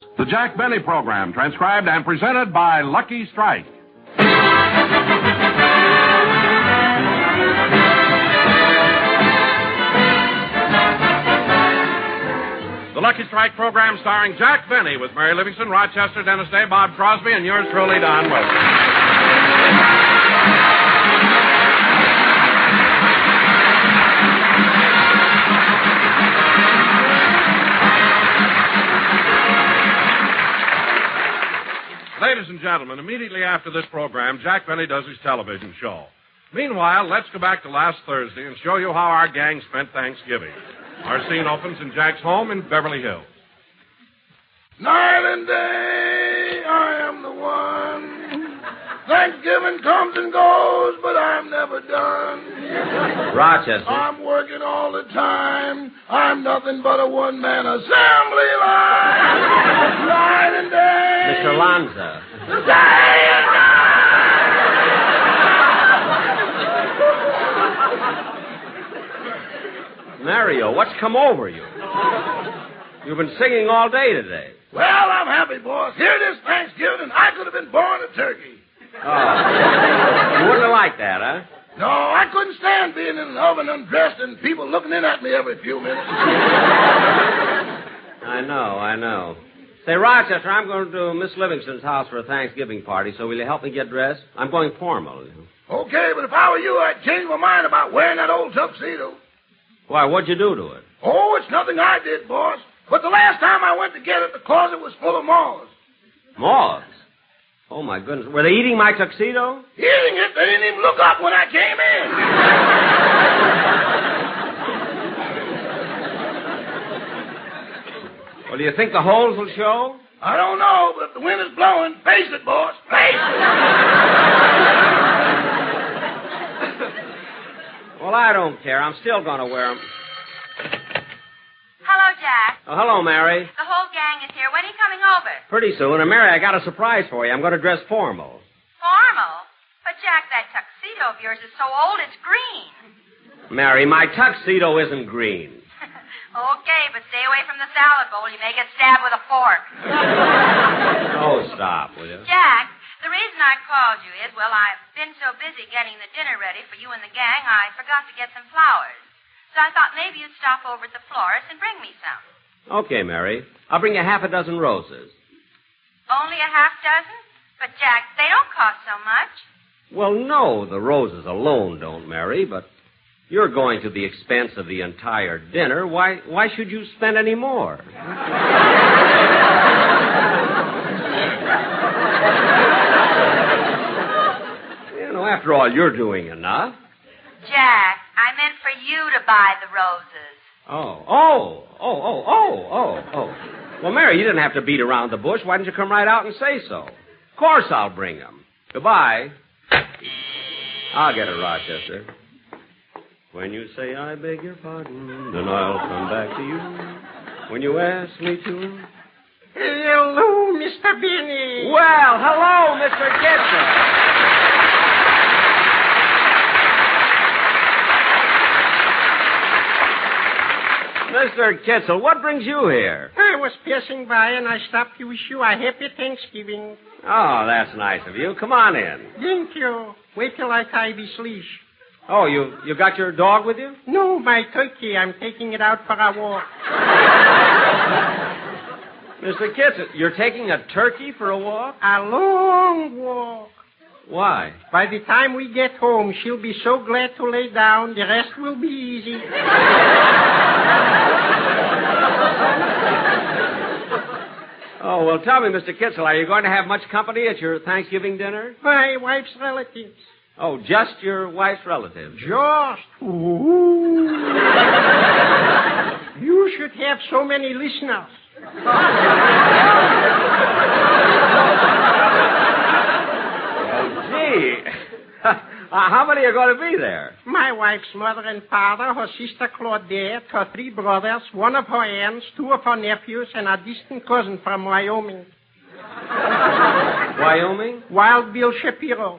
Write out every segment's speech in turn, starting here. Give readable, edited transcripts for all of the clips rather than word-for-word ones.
The Jack Benny Program, transcribed and presented by Lucky Strike. The Lucky Strike Program starring Jack Benny with Mary Livingston, Rochester, Dennis Day, Bob Crosby, and yours truly, Don Wilson. Ladies and gentlemen, immediately after this program, Jack Benny does his television show. Meanwhile, let's go back to last Thursday and show you how our gang spent Thanksgiving. Our scene opens in Jack's home in Beverly Hills. Night and day, I am the one. Thanksgiving comes and goes, but I'm never done. Rochester. I'm working all the time. I'm nothing but a one-man assembly line. Night and day. Mr. Lanza. Day and night. Mario, what's come over you? You've been singing all day today. Well, I'm happy, boss. Here it is Thanksgiving, and I could have been born a turkey. Oh. You wouldn't have liked that, huh? No, I couldn't stand being in an oven undressed and people looking in at me every few minutes. I know. Say, Rochester, I'm going to Miss Livingston's house for a Thanksgiving party, so will you help me get dressed? I'm going formal. Okay, but if I were you, I'd change my mind about wearing that old tuxedo. Why, what'd you do to it? Oh, it's nothing I did, boss. But the last time I went to get it, the closet was full of moths. Moths? Oh, my goodness. Were they eating my tuxedo? Eating it? They didn't even look up when I came in. Well, do you think the holes will show? I don't know, but if the wind is blowing, face it, boss. Face it. Well, I don't care. I'm still going to wear them. Hello, Jack. Oh, hello, Mary. The whole gang is here. When are you coming over? Pretty soon. And, Mary, I got a surprise for you. I'm going to dress formal. Formal? But, Jack, that tuxedo of yours is so old it's green. Mary, my tuxedo isn't green. Okay, but stay away from the salad bowl. You may get stabbed with a fork. Oh, stop, will you? Jack, the reason I called you is, well, I've been so busy getting the dinner ready for you and the gang, I forgot to get some flowers. So I thought maybe you'd stop over at the florist and bring me some. Okay, Mary. I'll bring you half a dozen roses. Only a half dozen? But, Jack, they don't cost so much. Well, no, the roses alone don't, Mary, but you're going to the expense of the entire dinner. Why should you spend any more? You know, after all, you're doing enough. Jack, I meant for you to buy the roses. Oh. Well, Mary, you didn't have to beat around the bush. Why didn't you come right out and say so? Of course I'll bring them. Goodbye. I'll get it, Rochester. When you say I beg your pardon, then I'll come back to you. When you ask me to. Hello, Mr. Benny. Well, hello, Mr. Kitzel. Mr. Kitzel, what brings you here? I was passing by and I stopped to wish you a happy Thanksgiving. Oh, that's nice of you. Come on in. Thank you. Wait till I tie this leash. Oh, you got your dog with you? No, my turkey. I'm taking it out for a walk. Mr. Kitzel, you're taking a turkey for a walk? A long walk. Why? By the time we get home, she'll be so glad to lay down, the rest will be easy. Oh, well, tell me, Mr. Kitzel, are you going to have much company at your Thanksgiving dinner? My wife's relatives. Oh, just your wife's relatives? Just. Ooh. You should have so many listeners. Gee. How many are going to be there? My wife's mother and father, her sister Claudette, her 3 brothers, one of her aunts, 2 of her nephews, and a distant cousin from Wyoming. Wyoming? Wild Bill Shapiro.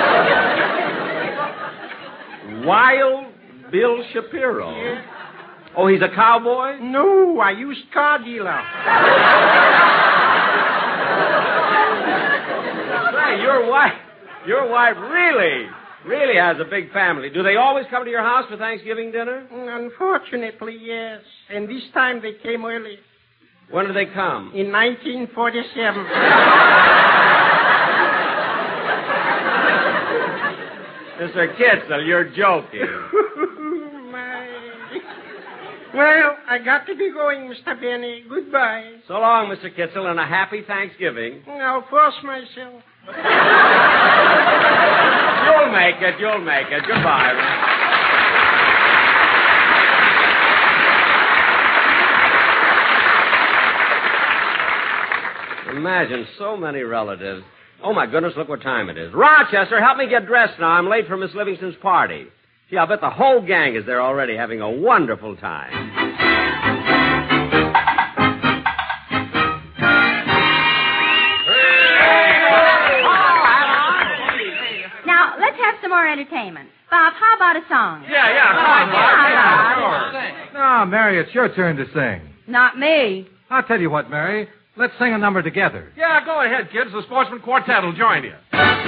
Wild Bill Shapiro? Yeah. Oh, he's a cowboy? No, a used car dealer. Say, your wife really has a big family. Do they always come to your house for Thanksgiving dinner? Unfortunately, yes. And this time they came early. When did they come? In 1947. Mr. Kitzel, you're joking. Well, I got to be going, Mr. Benny. Goodbye. So long, Mr. Kitzel, and a happy Thanksgiving. I'll force myself. You'll make it. Goodbye. Imagine so many relatives. Oh, my goodness, look what time it is. Rochester, help me get dressed now. I'm late for Miss Livingston's party. Gee, I'll bet the whole gang is there already having a wonderful time. Now, let's have some more entertainment. Bob, how about a song? Yeah, come on, No, Mary, it's your turn to sing. Not me. I'll tell you what, Mary. Let's sing a number together. Yeah, go ahead, kids. The Sportsman Quartet will join you.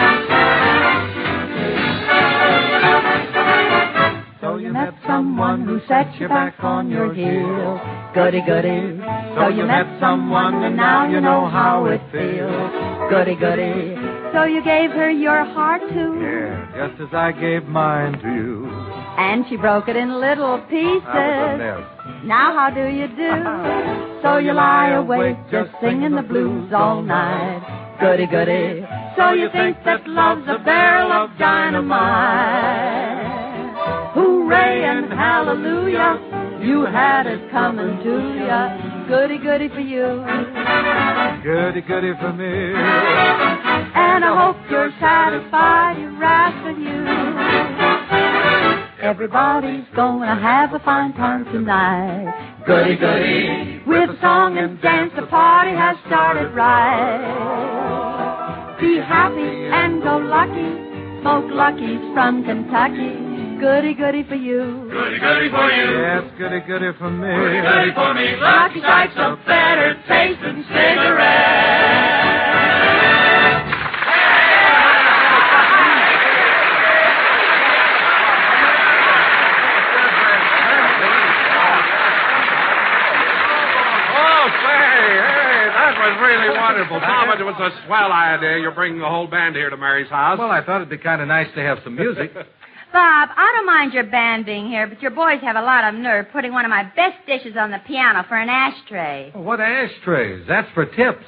So you met someone who set you back on your heels. Goody, goody. So you met someone and now you know how it feels. Goody, goody. So you gave her your heart too. Yeah, just as I gave mine to you. And she broke it in little pieces. That was a mess. Now how do you do? So you lie awake just singing the blues all night. Goody, goody. So you think that love's a barrel of dynamite. Hooray and hallelujah, you had it coming to ya. Goody, goody for you. Goody, goody for me. And I hope you're satisfied, you rascal you. Everybody's gonna have a fine time tonight. Goody, goody. With song and dance, the party has started right. Be happy and go lucky. Smoke Lucky's from Kentucky. Goody, goody for you. Goody, goody for you. Yes, goody, goody for me. Goody, goody for me. Lucky Strike's a better tasting cigarette. Really wonderful. Tom, it was a swell idea. You're bringing the whole band here to Mary's house. Well, I thought it'd be kind of nice to have some music. Bob, I don't mind your band being here, but your boys have a lot of nerve putting one of my best dishes on the piano for an ashtray. Well, what ashtrays? That's for tips.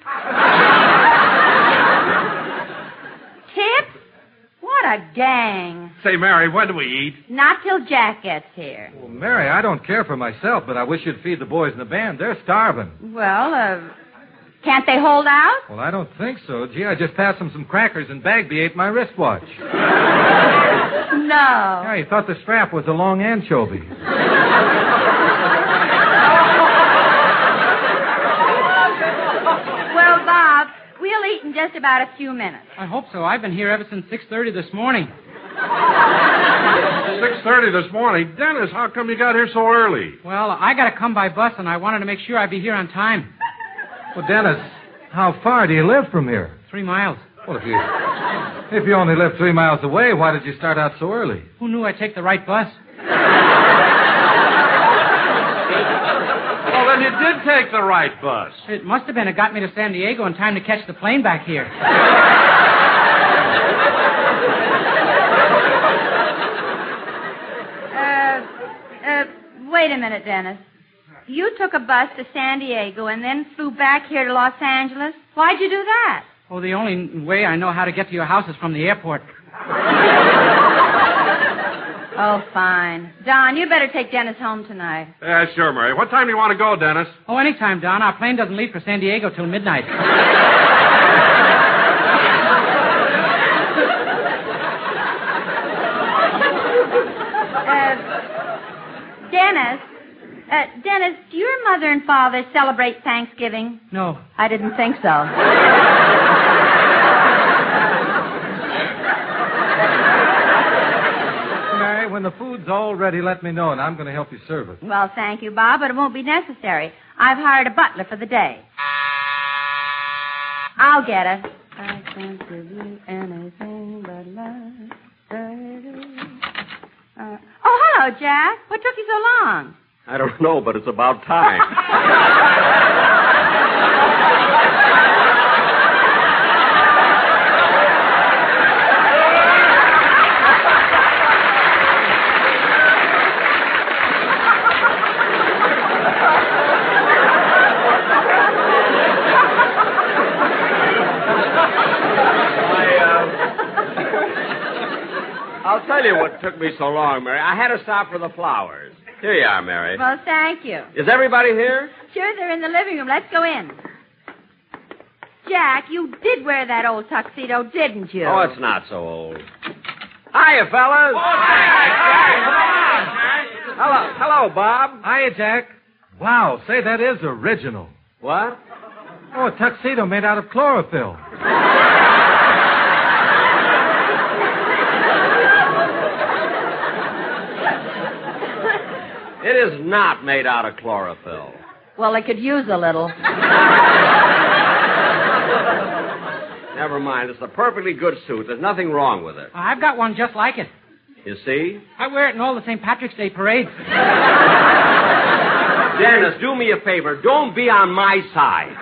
Tips? What a gang. Say, Mary, when do we eat? Not till Jack gets here. Well, Mary, I don't care for myself, but I wish you'd feed the boys in the band. They're starving. Well, can't they hold out? Well, I don't think so. Gee, I just passed them some crackers and Bagby ate my wristwatch. No. Yeah, he thought the strap was a long anchovy. Well, Bob, we'll eat in just about a few minutes. I hope so. I've been here ever since 6:30 this morning. 6:30 this morning. Dennis, how come you got here so early? Well, I got to come by bus, and I wanted to make sure I'd be here on time. Well, Dennis, how far do you live from here? 3 miles. Well, if you only live 3 miles away, why did you start out so early? Who knew I'd take the right bus? Well, then you did take the right bus. It must have been. It got me to San Diego in time to catch the plane back here. Wait a minute, Dennis. You took a bus to San Diego and then flew back here to Los Angeles? Why'd you do that? Oh, the only way I know how to get to your house is from the airport. Oh, fine. Don, you better take Dennis home tonight. Yeah, sure, Mary. What time do you want to go, Dennis? Oh, anytime, Don. Our plane doesn't leave for San Diego till midnight. Dennis, do your mother and father celebrate Thanksgiving? No. I didn't think so. Mary, when the food's all ready, let me know, and I'm going to help you serve it. Well, thank you, Bob, but it won't be necessary. I've hired a butler for the day. I'll get it. I can't give you anything but love. Oh, hello, Jack. What took you so long? I don't know, but it's about time. I'll tell you what took me so long, Mary. I had to stop for the flowers. Here you are, Mary. Well, thank you. Is everybody here? Sure, they're in the living room. Let's go in. Jack, you did wear that old tuxedo, didn't you? Oh, it's not so old. Hiya, fellas. Hello, Bob. Hiya, Jack. Wow, say, that is original. What? Oh, a tuxedo made out of chlorophyll. It is not made out of chlorophyll. Well, it could use a little. Never mind. It's a perfectly good suit. There's nothing wrong with it. I've got one just like it. You see? I wear it in all the St. Patrick's Day parades. Dennis, do me a favor. Don't be on my side.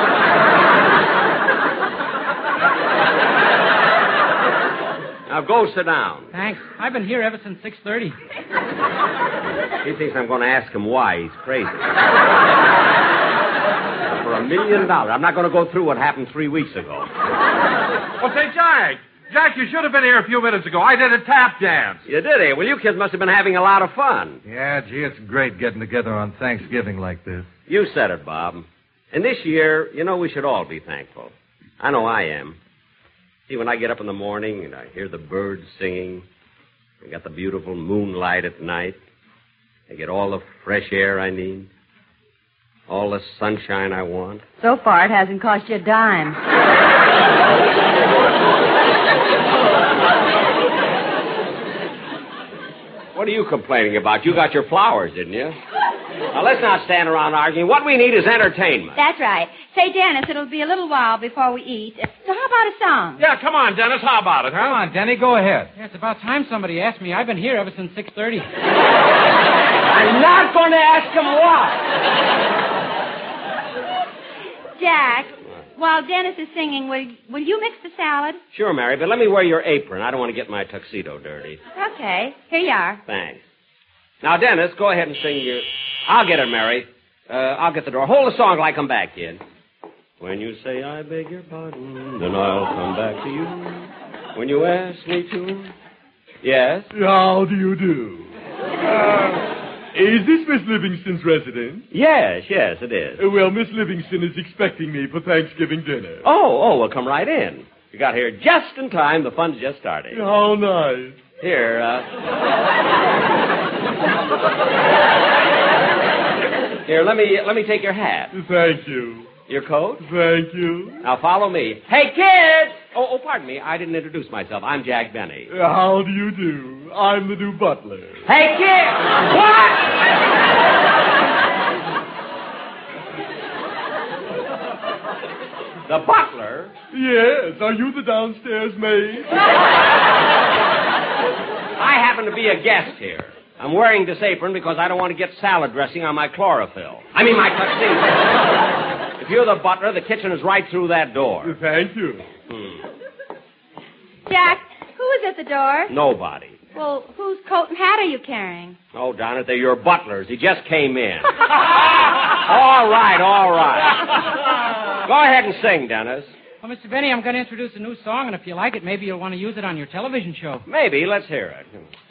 Now go sit down. Thanks. I've been here ever since 6:30. He thinks I'm going to ask him why. He's crazy. For $1 million. I'm not going to go through what happened 3 weeks ago. Well, say, Jack. Jack, you should have been here a few minutes ago. I did a tap dance. You did, eh? Well, you kids must have been having a lot of fun. Yeah, gee, it's great getting together on Thanksgiving like this. You said it, Bob. And this year, you know, we should all be thankful. I know I am. See, when I get up in the morning and I hear the birds singing, I got the beautiful moonlight at night, I get all the fresh air I need, all the sunshine I want. So far, it hasn't cost you a dime. What are you complaining about? You got your flowers, didn't you? Now, let's not stand around arguing. What we need is entertainment. That's right. Say, Dennis, it'll be a little while before we eat. So how about a song? Yeah, come on, Dennis. How about it, huh? Come on, Denny, go ahead. Yeah, it's about time somebody asked me. I've been here ever since 6:30. I'm not going to ask him why. Jack, while Dennis is singing, will you mix the salad? Sure, Mary, but let me wear your apron. I don't want to get my tuxedo dirty. Okay. Here you are. Thanks. Now, Dennis, go ahead and sing your... I'll get her, Mary. I'll get the door. Hold the song till I come back, kid. When you say I beg your pardon, then I'll come back to you. When you ask me to... Yes? How do you do? Is this Miss Livingston's residence? Yes, it is. Well, Miss Livingston is expecting me for Thanksgiving dinner. Oh, well, come right in. You got here just in time. The fun's just started. How nice. Here, Here, let me take your hat. Thank you. Your coat? Thank you. Now follow me. Hey, kids! Oh, pardon me. I didn't introduce myself. I'm Jack Benny. How do you do? I'm the new butler. Hey, kids! What? The butler? Yes. Are you the downstairs maid? I happen to be a guest here. I'm wearing this apron because I don't want to get salad dressing on my chlorophyll. I mean, my tuxedo. If you're the butler, the kitchen is right through that door. Thank you. Jack, who is at the door? Nobody. Well, whose coat and hat are you carrying? Oh, darn it, they're your butlers. He just came in. All right. Go ahead and sing, Dennis. Well, Mr. Benny, I'm going to introduce a new song, and if you like it, maybe you'll want to use it on your television show. Maybe. Let's hear it.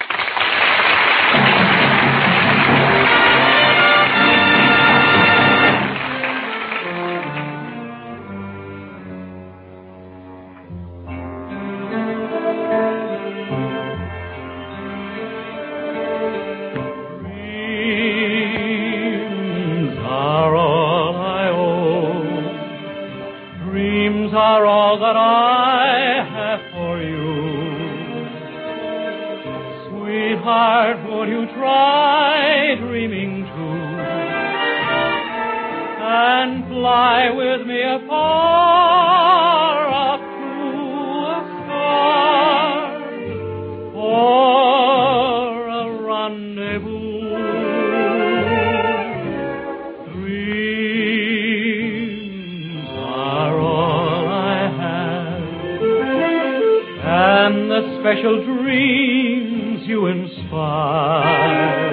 Are all that I have for you. Sweetheart, try dreaming too, and fly with me afar up to a star for a rendezvous. Dreams are all I have, and the special dreams you inspire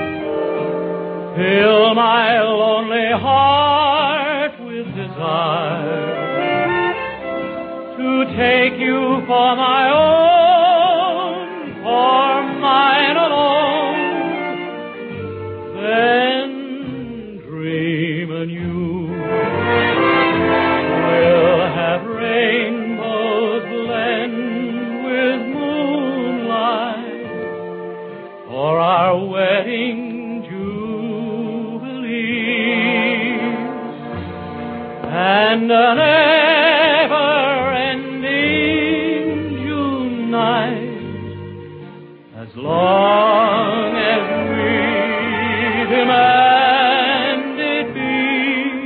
fill my lonely heart with desire to take you for my own, for mine alone, then dream anew. We'll have rainbows blend with moonlight for our wedding and an ever-ending June night, as long as we demand it be.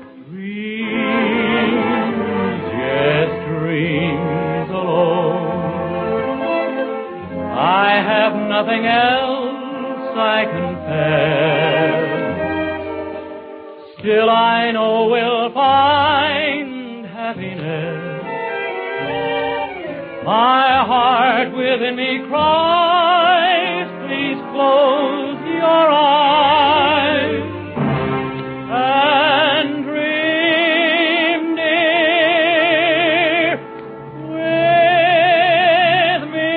Dreams, yes, dreams alone. I have nothing else I compare. Still I know we'll find happiness. My heart within me cries, please close your eyes and dream, dear, with me.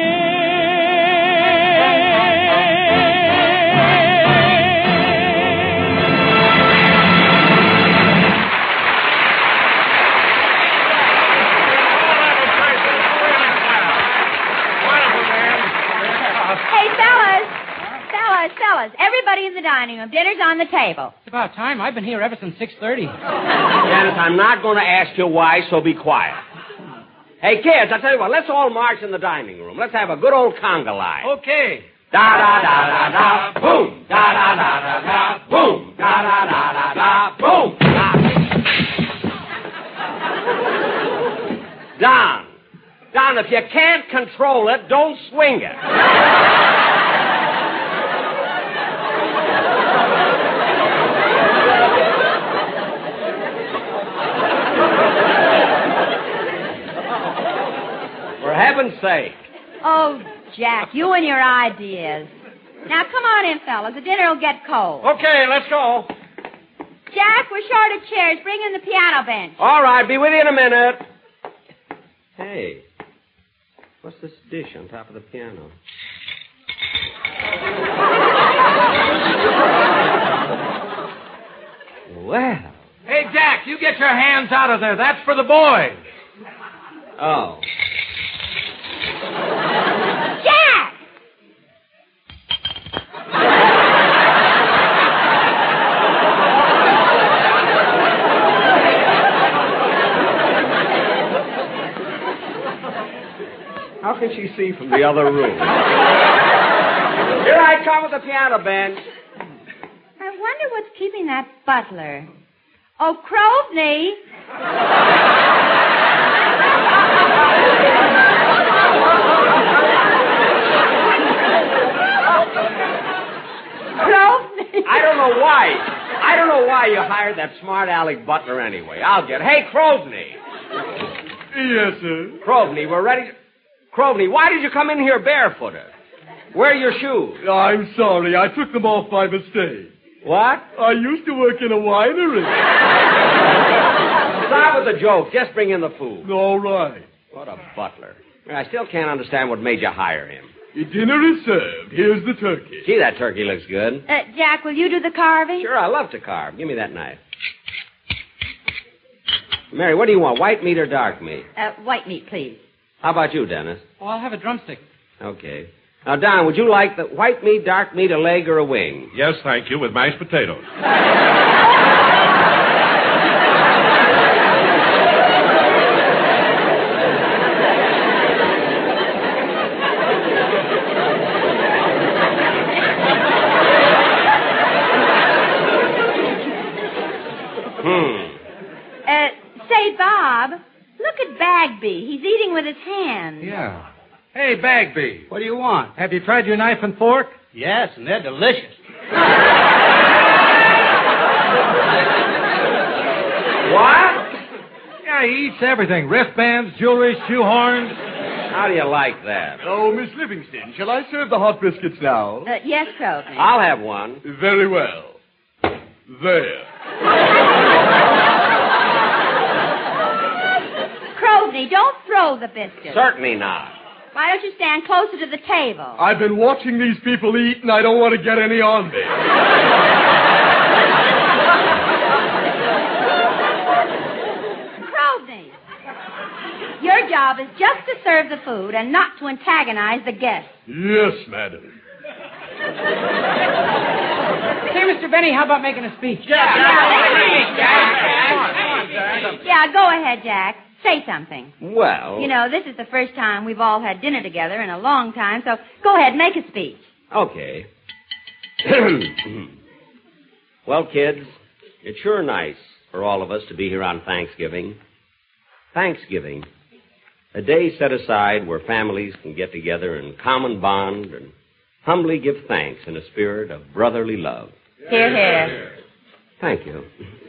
Fellas, everybody in the dining room. Dinner's on the table. It's about time. I've been here ever since 6:30. Dennis, I'm not going to ask you why, so be quiet. Hey, kids, I'll tell you what. Let's all march in the dining room. Let's have a good old conga line. Okay. Da-da-da-da-da, boom. Da-da-da-da-da, boom. Da-da-da-da-da, boom. Don, if you can't control it, don't swing it. For heaven's sake. Oh, Jack, you and your ideas. Now, come on in, fellas. The dinner will get cold. Okay, let's go. Jack, we're short of chairs. Bring in the piano bench. All right, be with you in a minute. Hey, what's this dish on top of the piano? Well. Hey, Jack, you get your hands out of there. That's for the boys. Oh. Jack! How can she see from the other room? Here I come with the piano bench. I wonder what's keeping that butler. Oh, Croveney. Croveney. I don't know why you hired that smart aleck butler anyway. I'll get. Hey, Croveney. Yes, sir. Croveney, we're ready. Croveney, why did you come in here barefooted? Where are your shoes? I'm sorry. I took them off by mistake. What? I used to work in a winery. Stop with the joke. Just bring in the food. All right. What a butler. I still can't understand what made you hire him. Your dinner is served. Here's the turkey. Gee, that turkey looks good. Jack, will you do the carving? Sure, I love to carve. Give me that knife. Mary, what do you want, white meat or dark meat? White meat, please. How about you, Dennis? Oh, I'll have a drumstick. Okay. Now, Don, would you like the white meat, dark meat, a leg, or a wing? Yes, thank you, with mashed potatoes. at Bagby. He's eating with his hands. Yeah. Hey, Bagby. What do you want? Have you tried your knife and fork? Yes, and they're delicious. What? Yeah, he eats everything. Wristbands, jewelry, shoehorns. How do you like that? Oh, Miss Livingston, shall I serve the hot biscuits now? Yes, Crowley. I'll have one. Very well. There. Crowley, don't throw the biscuits. Certainly not. Why don't you stand closer to the table? I've been watching these people eat, and I don't want to get any on me. Crowley, your job is just to serve the food and not to antagonize the guests. Yes, madam. Say, Mr. Benny, how about making a speech? Yeah, go ahead, Jack. Say something. Well... You know, this is the first time we've all had dinner together in a long time, so go ahead, make a speech. Okay. Well, kids, it's sure nice for all of us to be here on Thanksgiving. Thanksgiving, a day set aside where families can get together in common bond and humbly give thanks in a spirit of brotherly love. Hear, hear. Thank you.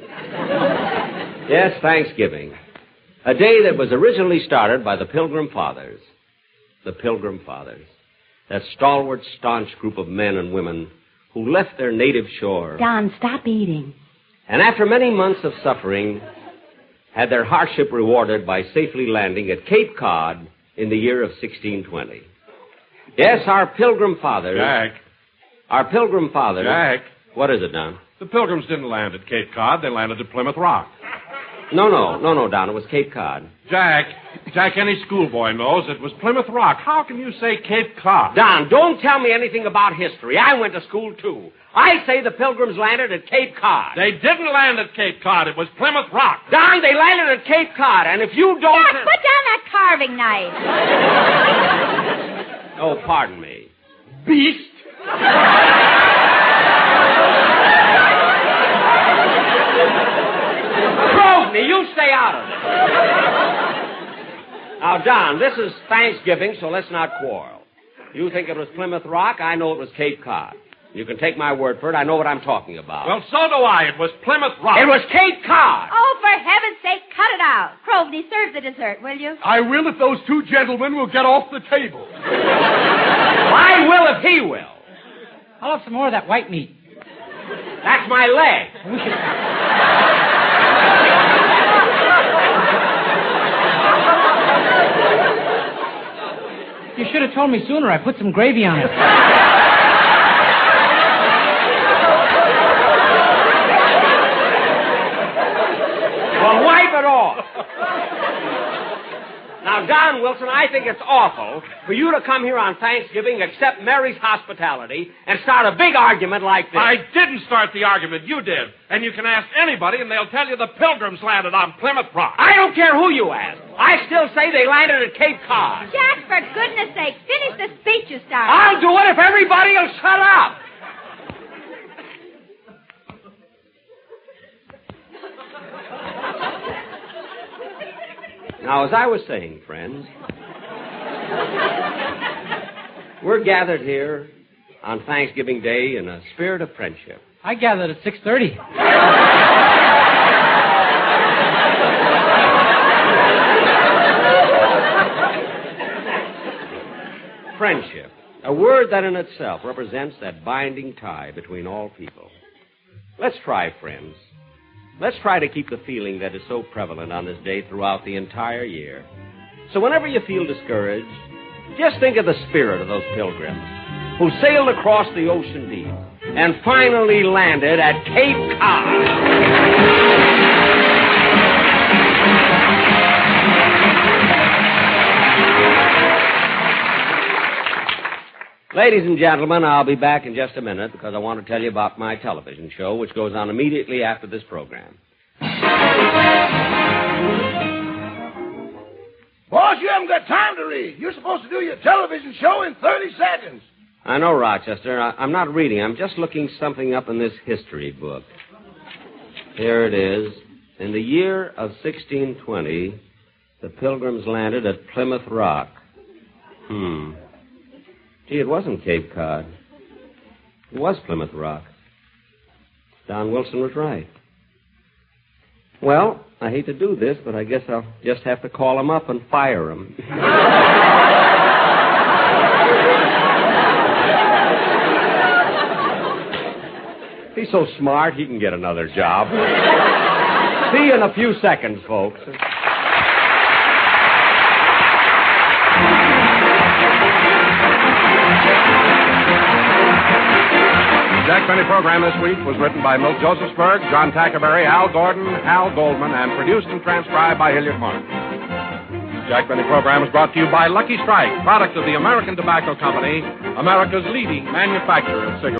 Yes, Thanksgiving. A day that was originally started by the Pilgrim Fathers. The Pilgrim Fathers. That stalwart, staunch group of men and women who left their native shore. Don, stop eating. And after many months of suffering, had their hardship rewarded by safely landing at Cape Cod in the year of 1620. Yes, our Pilgrim Fathers... Jack. Our Pilgrim Fathers... Jack. What is it, Don? The Pilgrims didn't land at Cape Cod. They landed at Plymouth Rock. No, Don. It was Cape Cod. Jack, any schoolboy knows it was Plymouth Rock. How can you say Cape Cod? Don, don't tell me anything about history. I went to school, too. I say the Pilgrims landed at Cape Cod. They didn't land at Cape Cod. It was Plymouth Rock. Don, they landed at Cape Cod, and if you don't... Jack, put down that carving knife. Oh, pardon me. Beast! Grosvenor, you stay out of it. Now, Don, this is Thanksgiving, so let's not quarrel. You think it was Plymouth Rock? I know it was Cape Cod. You can take my word for it. I know what I'm talking about. Well, so do I. It was Plymouth Rock. It was Cape Cod. Oh, for heaven's sake, cut it out. Crowley, serve the dessert, will you? I will if those two gentlemen will get off the table. I will if he will. I'll have some more of that white meat. That's my leg. You should have told me sooner. I put some gravy on it. Well, wipe it off. Now, Don Wilson, I think it's awful for you to come here on Thanksgiving, accept Mary's hospitality, and start a big argument like this. I didn't start the argument. You did. And you can ask anybody, and they'll tell you the Pilgrims landed on Plymouth Rock. I don't care who you ask. I still say they landed at Cape Cod. Jack, for goodness sake, finish the speech you started. I'll do it if everybody will shut up. Now, as I was saying, friends, we're gathered here on Thanksgiving Day in a spirit of friendship. I gathered at 6:30. Friendship, a word that in itself represents that binding tie between all people. Let's try, friends. Let's try to keep the feeling that is so prevalent on this day throughout the entire year. So whenever you feel discouraged, just think of the spirit of those pilgrims who sailed across the ocean deep and finally landed at Cape Cod. Ladies and gentlemen, I'll be back in just a minute because I want to tell you about my television show, which goes on immediately after this program. Boss, you haven't got time to read. You're supposed to do your television show in 30 seconds. I know, Rochester. I'm not reading. I'm just looking something up in this history book. Here it is. In the year of 1620, The Pilgrims landed at Plymouth Rock. Gee, it wasn't Cape Cod. It was Plymouth Rock. Don Wilson was right. Well, I hate to do this, but I guess I'll just have to call him up and fire him. He's so smart, he can get another job. See you in a few seconds, folks. The Jack Benny program this week was written by Milt Josephsberg, John Tackerberry, Al Gordon, Hal Goldman, and produced and transcribed by Hilliard Martin. The Jack Benny program is brought to you by Lucky Strike, product of the American Tobacco Company, America's leading manufacturer of cigarettes.